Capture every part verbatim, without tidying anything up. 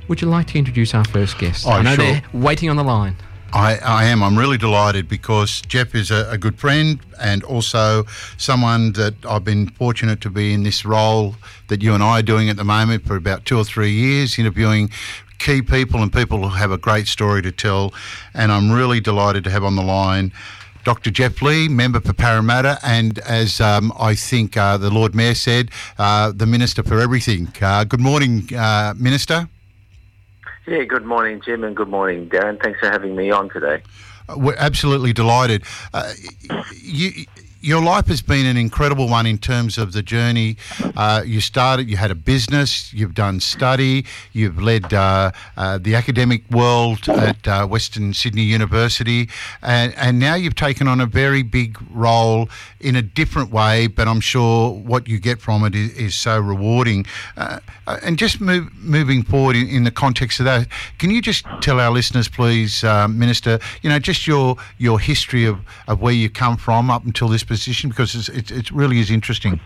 Would you like to introduce our first guest? Oh, I know sure. they're waiting on the line. I, I am. I'm really delighted because Jeff is a, a good friend and also someone that I've been fortunate to be in this role that you and I are doing at the moment for about two or three years, interviewing key people and people who have a great story to tell. And I'm really delighted to have on the line Doctor Geoff Lee, member for Parramatta, and as um, I think uh, the Lord Mayor said, uh, the Minister for Everything. Uh, good morning, uh, Minister. Yeah, good morning, Jim, and good morning, Darren. Thanks for having me on today. Uh, we're absolutely delighted. Uh, you, your life has been an incredible one in terms of the journey. Uh, you started, you had a business, you've done study, you've led uh, uh, the academic world at uh, Western Sydney University, and, and now you've taken on a very big role in a different way, but I'm sure what you get from it is, is so rewarding. Uh, and just move, moving forward in, in the context of that, can you just tell our listeners, please, uh, Minister, you know, just your your history of, of where you come from up until this position, because it's, it, it really is interesting.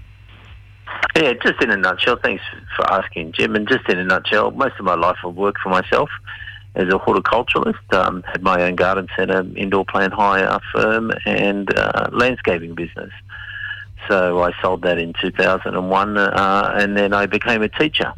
Yeah, just in a nutshell, thanks for asking, Jim, and just in a nutshell, most of my life I've worked for myself as a horticulturalist, um, had my own garden centre, indoor plant hire firm and uh, landscaping business. So I sold that in two thousand one uh, and then I became a teacher.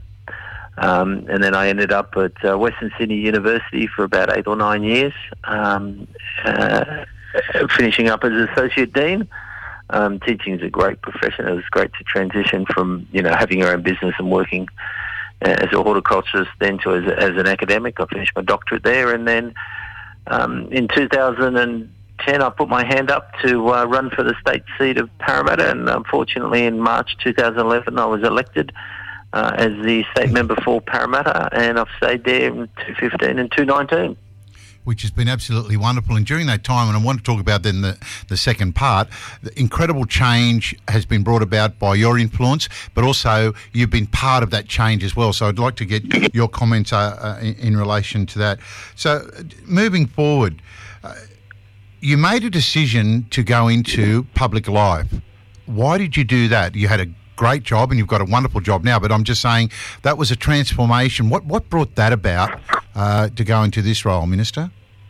Um, and then I ended up at uh, Western Sydney University for about eight or nine years, um, uh, finishing up as Associate Dean. Um, teaching is a great profession. It was great to transition from, you know, having your own business and working as a horticulturist then to as, as an academic. I finished my doctorate there, and then um, in two thousand ten I put my hand up to uh, run for the state seat of Parramatta, and unfortunately in March two thousand eleven I was elected uh, as the state member for Parramatta, and I've stayed there in two fifteen and two nineteen. Which has been absolutely wonderful. And during that time, and I want to talk about then the, the second part, the incredible change has been brought about by your influence, but also you've been part of that change as well. So I'd like to get your comments uh, uh, in, in relation to that. So moving forward, uh, you made a decision to go into public life. Why did you do that? You had a great job and you've got a wonderful job now, but I'm just saying that was a transformation. What what brought that about uh, to go into this role, Minister?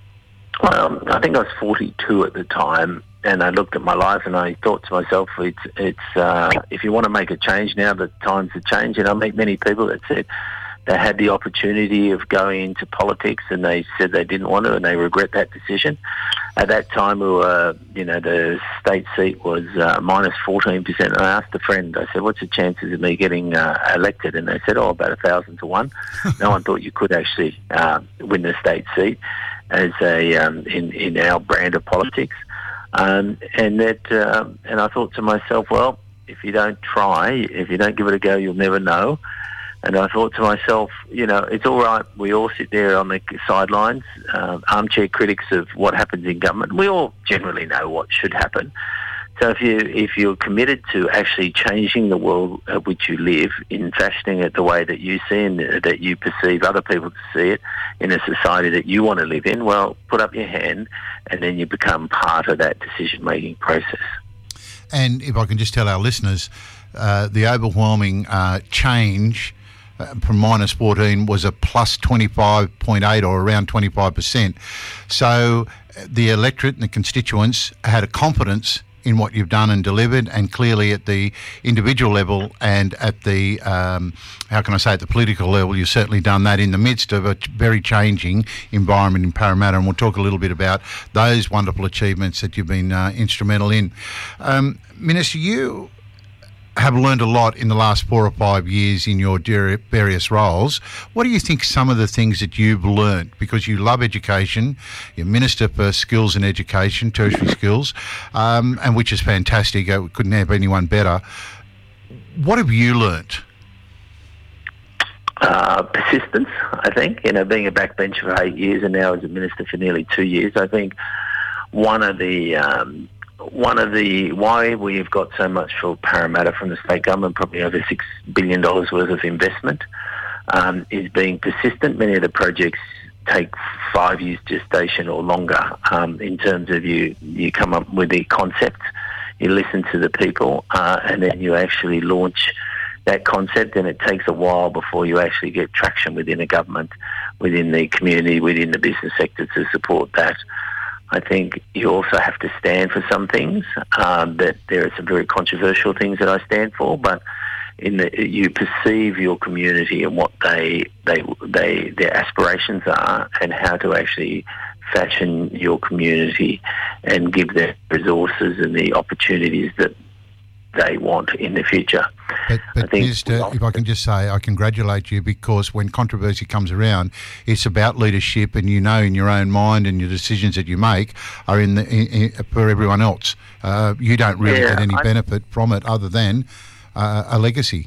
Well, I think I was forty-two at the time, and I looked at my life and I thought to myself, it's it's uh, if you want to make a change now, the times have changed. And I meet many people that said they had the opportunity of going into politics and they said they didn't want to and they regret that decision. At that time, we were, you know, the state seat was uh, minus fourteen percent. And I asked a friend, I said, what's the chances of me getting uh, elected? And they said, oh, about a thousand to one. No one thought you could actually uh, win the state seat as a um, in, in our brand of politics. Um, and that, um, and I thought to myself, well, if you don't try, if you don't give it a go, you'll never know. And I thought to myself, you know, it's all right. We all sit there on the sidelines, uh, armchair critics of what happens in government. We all generally know what should happen. So if you if you're committed to actually changing the world at which you live, in fashioning it the way that you see and that you perceive other people to see it in a society that you want to live in, well, put up your hand, and then you become part of that decision-making process. And if I can just tell our listeners, uh, the overwhelming uh, change from minus fourteen was a plus twenty-five point eight or around twenty-five percent. So the electorate and the constituents had a confidence in what you've done and delivered, and clearly at the individual level and at the, um, how can I say, at the political level, you've certainly done that in the midst of a very changing environment in Parramatta, and we'll talk a little bit about those wonderful achievements that you've been uh, instrumental in. Um, Minister, you have learned a lot in the last four or five years in your various roles. What do you think some of the things that you've learned? Because you love education, you're Minister for Skills and Education, tertiary skills, um, and which is fantastic. We couldn't have anyone better. What have you learnt? Uh, persistence, I think. You know, being a backbencher for eight years and now as a Minister for nearly two years, I think one of the... Um, One of the, why we've got so much for Parramatta from the state government, probably over six billion dollars worth of investment, um, is being persistent. Many of the projects take five years gestation or longer um, in terms of you, you come up with the concept, you listen to the people, uh, and then you actually launch that concept, and it takes a while before you actually get traction within a government, within the community, within the business sector to support that. I think you also have to stand for some things. Um, that there are some very controversial things that I stand for, but in the, you perceive your community and what they they they their aspirations are, and how to actually fashion your community and give them resources and the opportunities that they want in the future. But, but I think Minister, if I can just say, I congratulate you, because when controversy comes around, it's about leadership, and you know in your own mind and your decisions that you make are in the in, in, for everyone else. Uh, you don't really yeah, get any I, benefit from it other than uh, a legacy.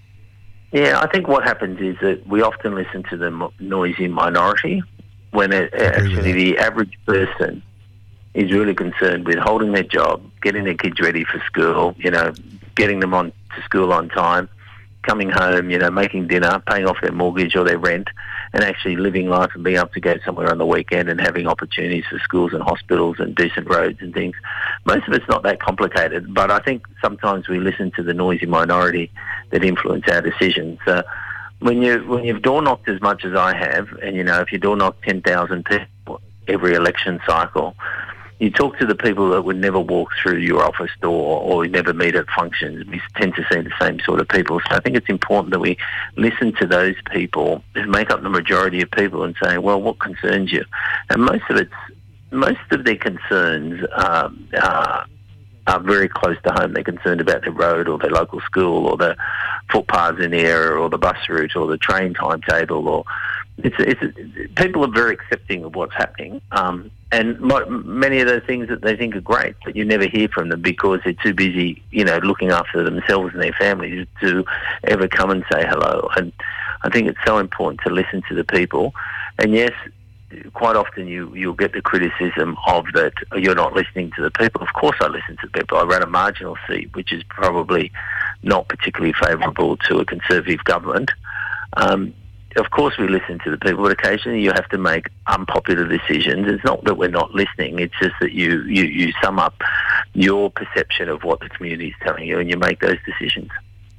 Yeah, I think what happens is that we often listen to the mo- noisy minority when it, actually the average person is really concerned with holding their job, getting their kids ready for school, you know, getting them on to school on time, coming home, you know, making dinner, paying off their mortgage or their rent, and actually living life and being able to go somewhere on the weekend and having opportunities for schools and hospitals and decent roads and things. Most of it's not that complicated, but I think sometimes we listen to the noisy minority that influence our decisions. Uh, when you when you've door knocked as much as I have, and you know, if you door knock ten thousand people every election cycle, you talk to the people that would never walk through your office door or never meet at functions. We tend to see the same sort of people. So I think it's important that we listen to those people who make up the majority of people and say, well, what concerns you? And most of it's, most of their concerns um, are, are very close to home. They're concerned about their road or their local school or the footpaths in the area or the bus route or the train timetable. Or it's, it's people are very accepting of what's happening. Um, And many of those things that they think are great, but you never hear from them because they're too busy, you know, looking after themselves and their families to ever come and say hello. And I think it's so important to listen to the people. And yes, quite often you, you'll get the criticism of that you're not listening to the people. Of course I listen to the people. I ran a marginal seat, which is probably not particularly favourable to a Conservative government. Um, Of course we listen to the people, but occasionally you have to make unpopular decisions. It's not that we're not listening, it's just that you, you, you sum up your perception of what the community is telling you and you make those decisions.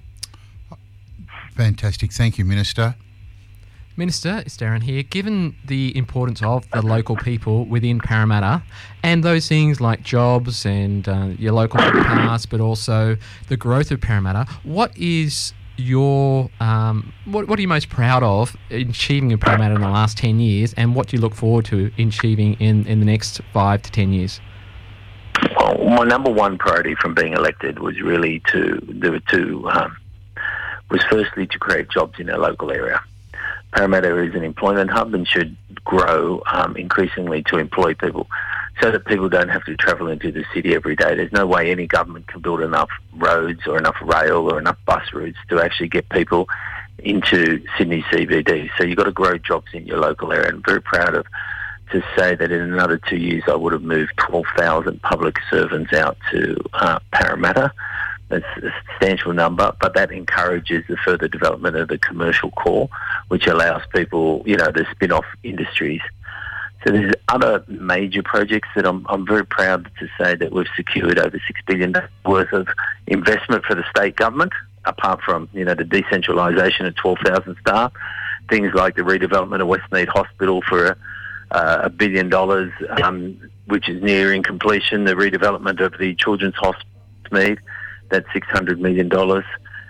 Fantastic. Thank you, Minister. Minister, it's Darren here. Given the importance of the local people within Parramatta and those things like jobs and uh, your local pass, but also the growth of Parramatta, what is your um, what, what are you most proud of achieving in Parramatta in the last ten years, and what do you look forward to achieving in, in the next five to ten years? Well, my number one priority from being elected was really to there were two um, was firstly to create jobs in our local area. Parramatta is an employment hub and should grow um, increasingly to employ people, so that people don't have to travel into the city every day. There's no way any government can build enough roads or enough rail or enough bus routes to actually get people into Sydney C B D. So you've got to grow jobs in your local area. I'm very proud of to say that in another two years I would have moved twelve thousand public servants out to uh, Parramatta. That's a substantial number, but that encourages the further development of the commercial core, which allows people, you know, the spin-off industries. So there's other major projects that I'm, I'm very proud to say that we've secured over six billion dollars worth of investment for the state government, apart from, you know, the decentralisation of twelve thousand staff, things like the redevelopment of Westmead Hospital for a, uh, a billion dollars, um, which is nearing completion, the redevelopment of the Children's Hospital Westmead, that's six hundred million dollars.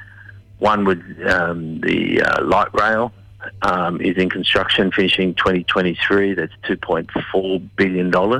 One with um, the uh, light rail, Um, is in construction, finishing twenty twenty-three. That's two point four billion dollars.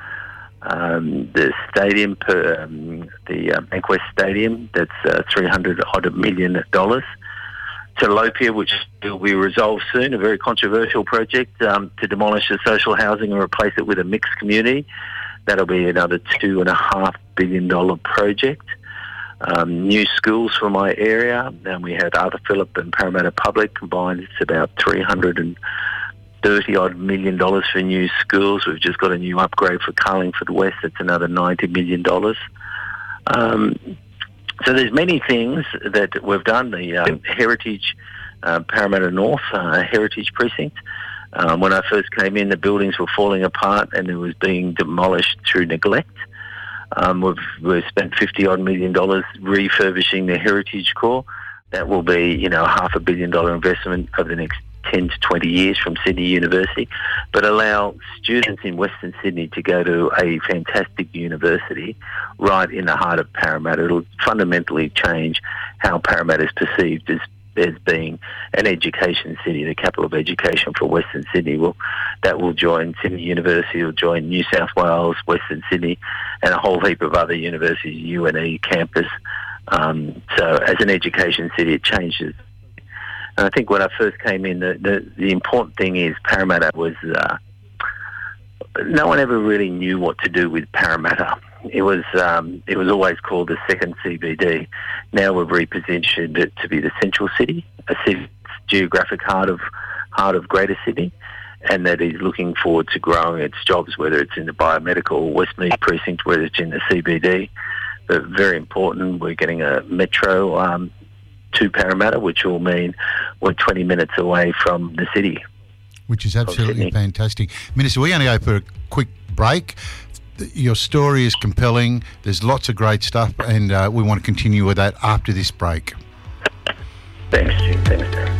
Um, the stadium, per, um, the uh, Bankwest Stadium, that's uh, three hundred odd million dollars. Telopia, which will be resolved soon, a very controversial project um, to demolish the social housing and replace it with a mixed community. That'll be another two and a half billion dollar project. Um, new schools for my area. Then we had Arthur Phillip and Parramatta Public combined. It's about three hundred thirty odd million dollars for new schools. We've just got a new upgrade for Carlingford West. That's another ninety million dollars. Um, so there's many things that we've done. The um, Heritage uh, Parramatta North uh, Heritage Precinct. Um, when I first came in, the buildings were falling apart and it was being demolished through neglect. Um, we've, we've spent fifty odd million dollars refurbishing the heritage core. that will be, you know, a half a billion dollar investment over the next ten to twenty years from Sydney University, but allow students in Western Sydney to go to a fantastic university right in the heart of Parramatta. It'll fundamentally change how Parramatta is perceived as, as being an education city, the capital of education for Western Sydney. Well, that will join Sydney University, will join New South Wales, Western Sydney, and a whole heap of other universities, U N E campus. Um, so as an education city, it changes. And I think when I first came in, the, the, the important thing is Parramatta was, uh, no one ever really knew what to do with Parramatta. It was um, it was always called the second C B D. Now we've repositioned it to be the central city, a city geographic heart of heart of Greater Sydney, and that is looking forward to growing its jobs, whether it's in the biomedical Westmead precinct, whether it's in the C B D. But very important, we're getting a metro um, to Parramatta, which will mean we're twenty minutes away from the city. Which is absolutely fantastic. Minister, we're going to go for a quick break. Your story is compelling. There's lots of great stuff, and uh, we want to continue with that after this break. Thanks, Jim. Thanks, Darren.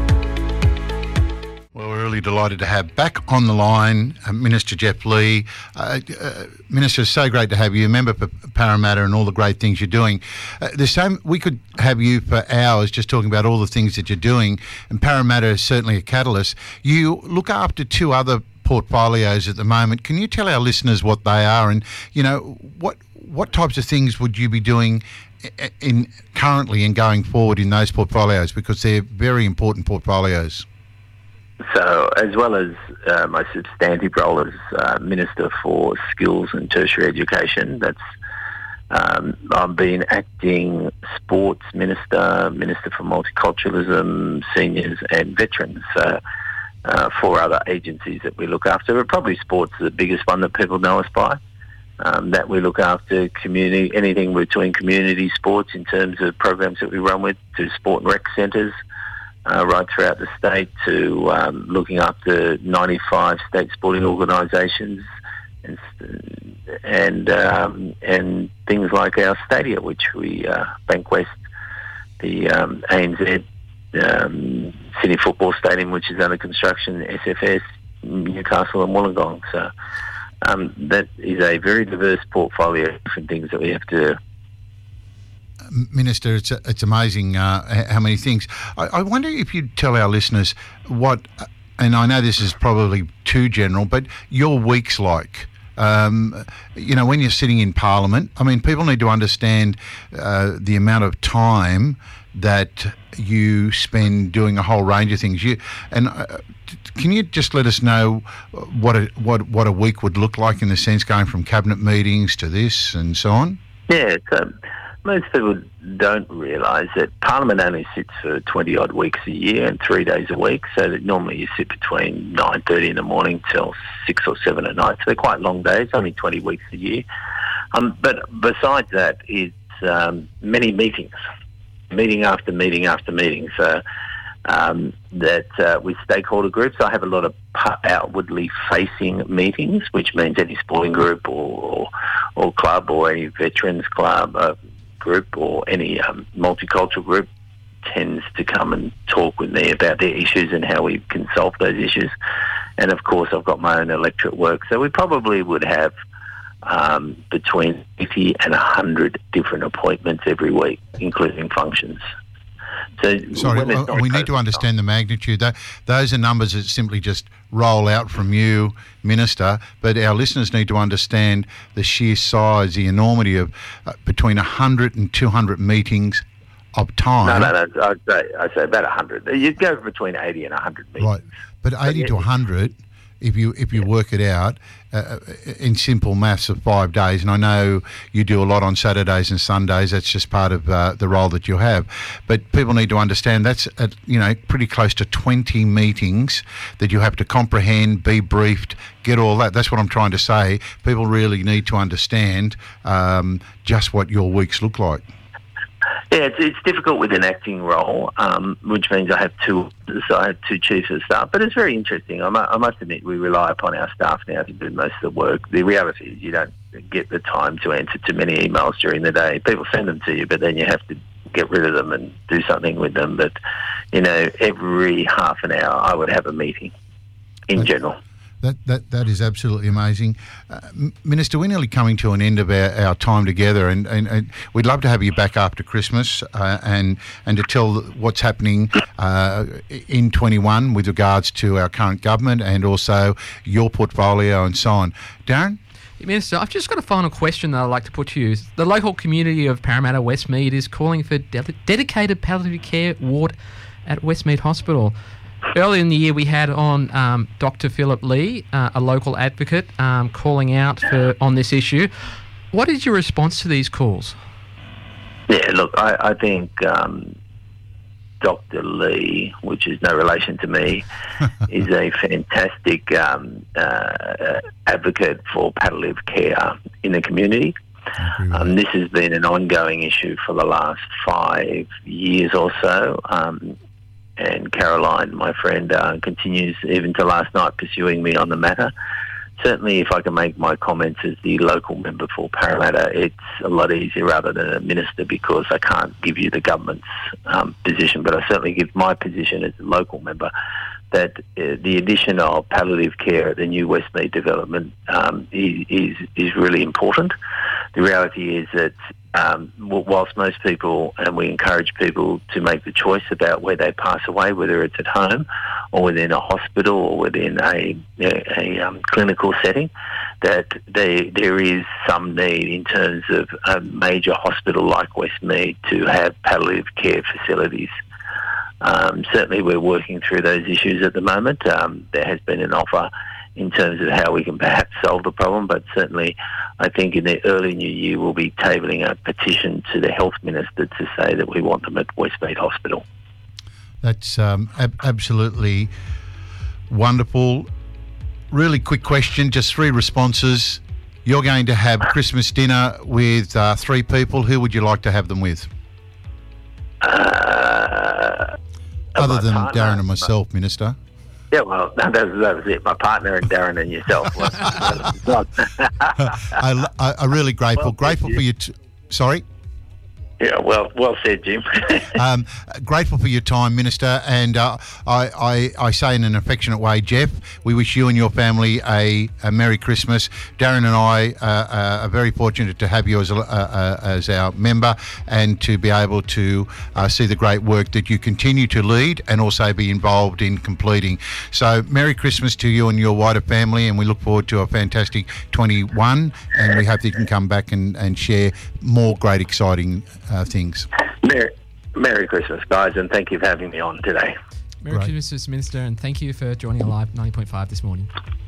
Well, we're really delighted to have back on the line uh, Minister Geoff Lee. Uh, uh, Minister, it's so great to have you, a member for Parramatta and all the great things you're doing. Uh, there's so, we could have you for hours just talking about all the things that you're doing, and Parramatta is certainly a catalyst. You look after two other portfolios at the moment. Can you tell our listeners what they are, and, you know, what what types of things would you be doing in currently and going forward in those portfolios, because they're very important portfolios? So, as well as uh, my substantive role as uh, Minister for Skills and Tertiary Education, that's um, I've been acting Sports Minister, Minister for Multiculturalism, Seniors and Veterans, so uh, four other agencies that we look after. But probably sports is the biggest one that people know us by, um, that we look after community, anything between community sports in terms of programs that we run with, to sport and rec centres, Uh, right throughout the state, to um, looking after ninety-five state sporting organisations, and and um, and things like our stadia, which we uh, Bankwest, the um, A N Z um, Sydney Football Stadium, which is under construction, S F S, Newcastle and Wollongong. So um, that is a very diverse portfolio of different things that we have to do. Minister, it's it's amazing uh, how many things. I, I wonder if you'd tell our listeners what, and I know this is probably too general, but your week's like. Um, you know, when you're sitting in Parliament, I mean, people need to understand uh, the amount of time that you spend doing a whole range of things. You and uh, can you just let us know what a what what a week would look like, in the sense going from cabinet meetings to this and so on? Yeah, it's, um, most people don't realise that Parliament only sits for twenty-odd weeks a year and three days a week, so that normally you sit between nine thirty in the morning till six or seven at night. So they're quite long days, only twenty weeks a year. Um, but besides that, it's um, many meetings, meeting after meeting after meeting. So um, that uh, with stakeholder groups, I have a lot of outwardly facing meetings, which means any sporting group or, or, or club or any veterans club, uh, group or any um, multicultural group tends to come and talk with me about their issues and how we can solve those issues. And of course, I've got my own electorate work, so we probably would have um, between eighty and one hundred different appointments every week, including functions. So Sorry, well, we need to understand the magnitude. That, those are numbers that simply just roll out from you, Minister, but our listeners need to understand the sheer size, the enormity of uh, between one hundred and two hundred meetings of time. No, no, no, I'd say, I'd say about one hundred. You'd go between eighty and one hundred meetings. Right, but eighty to one hundred, if you if you yeah. work it out uh, in simple maths of five days, and I know you do a lot on Saturdays and Sundays, that's just part of uh, the role that you have, but people need to understand that's at, you know, pretty close to twenty meetings that you have to comprehend, be briefed, get all that. That's what I'm trying to say. People really need to understand um, just what your weeks look like. Yeah, it's, it's difficult with an acting role, um, which means I have two. So I have two chiefs of staff, but it's very interesting. I, mu- I must admit, we rely upon our staff now to do most of the work. The reality is, you don't get the time to answer too many emails during the day. People send them to you, but then you have to get rid of them and do something with them. But, you know, every half an hour I would have a meeting in That's, general. That, that that is absolutely amazing. Uh, Minister, we're nearly coming to an end of our, our time together, and, and, and we'd love to have you back after Christmas uh, and and to tell what's happening uh, in twenty-one with regards to our current government and also your portfolio and so on. Darren? Minister, I've just got a final question that I'd like to put to you. The local community of Parramatta Westmead is calling for de- dedicated palliative care ward at Westmead Hospital. Earlier in the year, we had on um, Doctor Philip Lee, uh, a local advocate, um, calling out for on this issue. What is your response to these calls? Yeah, look, I, I think um, Doctor Lee, which is no relation to me, is a fantastic um, uh, advocate for palliative care in the community. Um, this has been an ongoing issue for the last five years or so. Um, And Caroline, my friend, uh, continues even to last night pursuing me on the matter. Certainly, if I can make my comments as the local member for Parramatta, it's a lot easier rather than a minister, because I can't give you the government's um, position, but I certainly give my position as a local member that uh, the addition of palliative care at the new Westmead development um, is, is is really important. The reality is that um, whilst most people, and we encourage people to make the choice about where they pass away, whether it's at home or within a hospital or within a, a, a um, clinical setting, that they, there is some need in terms of a major hospital like Westmead to have palliative care facilities. Um, certainly we're working through those issues at the moment. Um, there has been an offer in terms of how we can perhaps solve the problem, but certainly I think in the early new year we'll be tabling a petition to the Health Minister to say that we want them at Westmead Hospital. That's um, ab- absolutely wonderful. Really quick question, just three responses. You're going to have Christmas dinner with uh, three people. Who would you like to have them with? Uh, Other than partner, Darren and myself, Minister. Yeah, well, that was, that was it. My partner and Darren and yourself. I, I, I'm really grateful. Well, grateful you. for your... T- Sorry? Yeah, well, well said, Jim. um, grateful for your time, Minister, and uh, I, I, I say in an affectionate way, Jeff, we wish you and your family a, a Merry Christmas. Darren and I uh, uh, are very fortunate to have you as, a, uh, uh, as our member and to be able to uh, see the great work that you continue to lead and also be involved in completing. So Merry Christmas to you and your wider family, and we look forward to a fantastic twenty-one, and we hope that you can come back and, and share more great, exciting Uh, things. Merry, Merry Christmas, guys, and thank you for having me on today. Merry Great. Christmas, Minister, and thank you for joining our live ninety point five this morning.